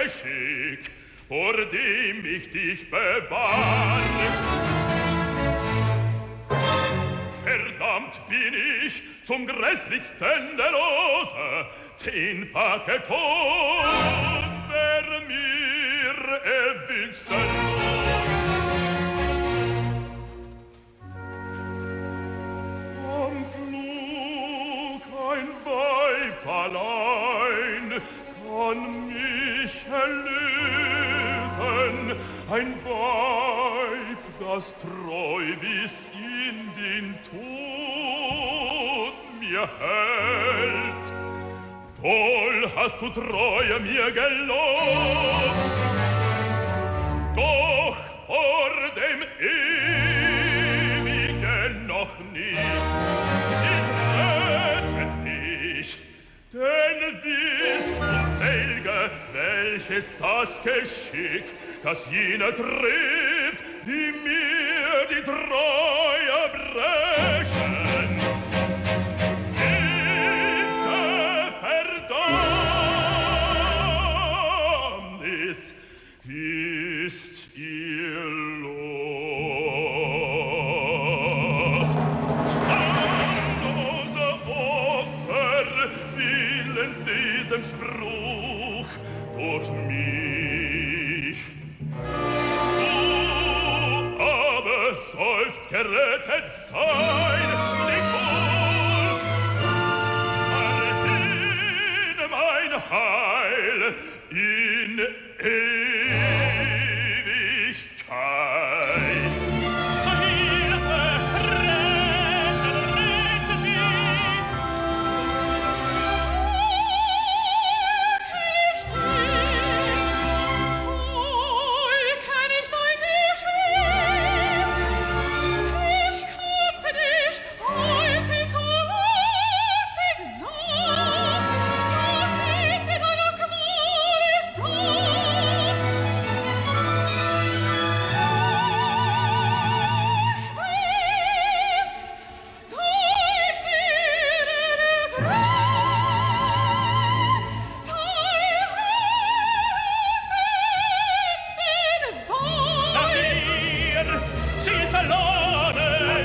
Geschick, vor dem ich dich bewahr. Verdammt bin ich zum grässlichsten der Lose, 10-fache Tod wär mir erwünschter Lust. Vom Flug ein Weib allein kann mich erlösen, ein Weib, das treu bis in den Tod mir hält. Wohl hast du Treue mir gelobt, doch vor dem Ewigen noch nicht. Dies rettet dich, denn wiss unselge, welches das Geschick, das jene tritt, die mir die Treue brechen. Ew'ge Verdammnis ist ihr Los. Zahnlose Opfer willen diesem Spruch durch mich. Sollst gerettet sein, Nicole, erhin mein Heil in Ewigkeit. Zur Hilfe, rette sie! Kenn ich dein Geschehen? Ich kannte dich, als ich so lustig sah, das Ende deiner Qual ist da. Schmerz, täuscht dir der Traum, teilhaben soll. Nach dir, sie ist verloren.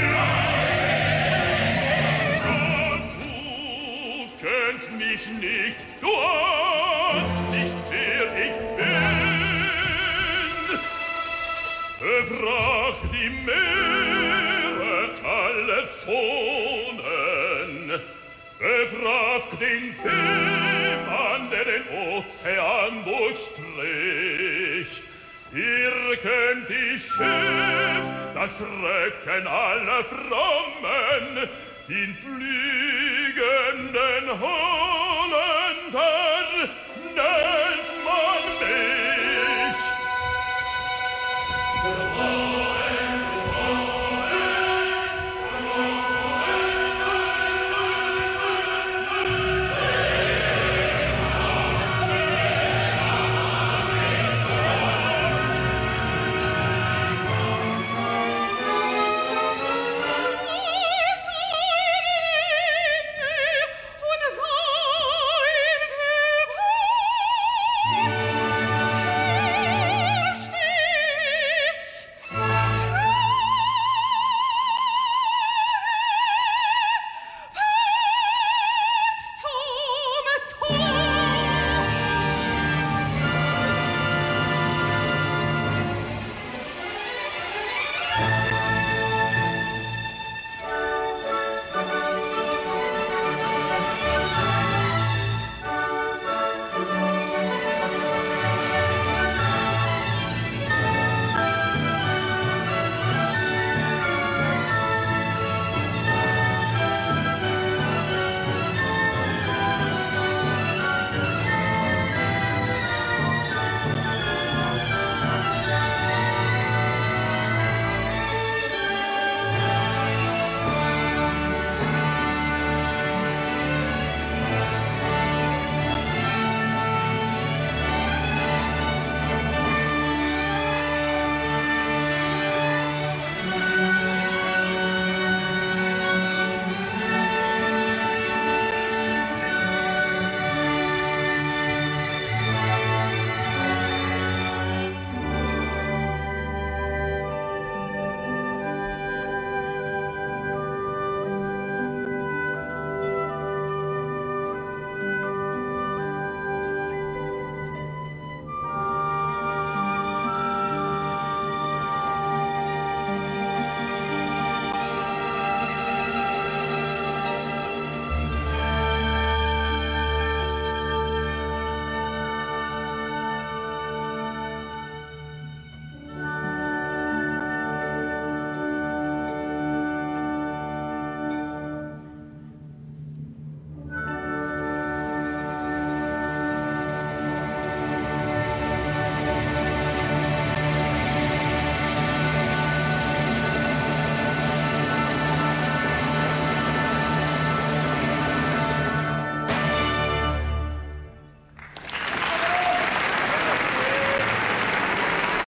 Du kennst mich nicht, du ahnst nicht, wer ich bin. Befrag die Meere, alle Zonen. Befrag den Seemann, der den Ozean durchstrich. Ihr kennt die Schiff, das Schrecken aller Frommen, den fliegenden